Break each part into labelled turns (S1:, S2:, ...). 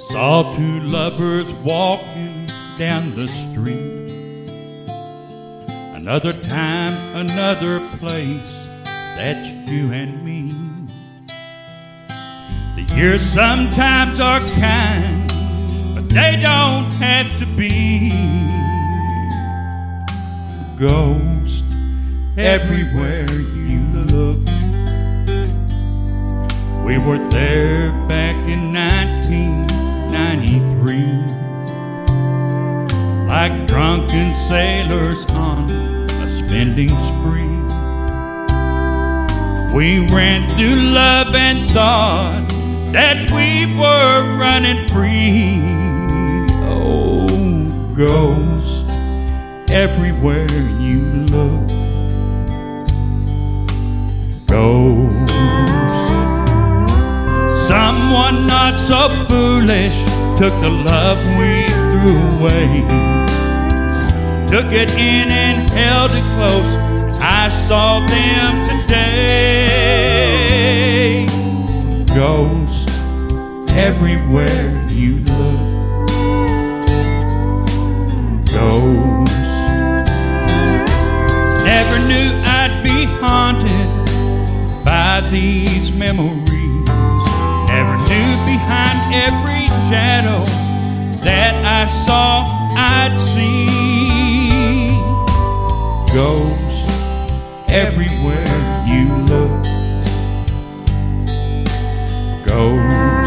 S1: Saw two lovers walking down the street. Another time, another place, that's you and me. The years sometimes are kind, but they don't have to be. Ghost everywhere you look. We were there back in 1993, like drunken sailors on a spending spree. We ran through love and thought that we were running free. Oh, ghost everywhere you look. Ghost. Someone not so foolish took the love we threw away, took it in and held it close. I saw them today. Ghost everywhere you look. Ghost. Never knew I'd be haunted by these memories. Never knew behind every shadow that I saw I'd see. Ghost everywhere you look. Ghost.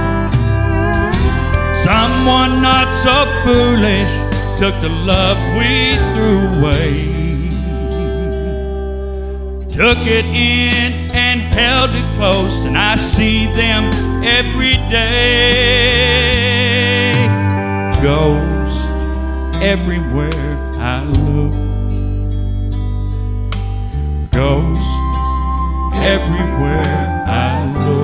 S1: Someone not so foolish took the love we threw away, took it in and held it close, and I see them every day. Ghost everywhere I look. Ghost everywhere I look.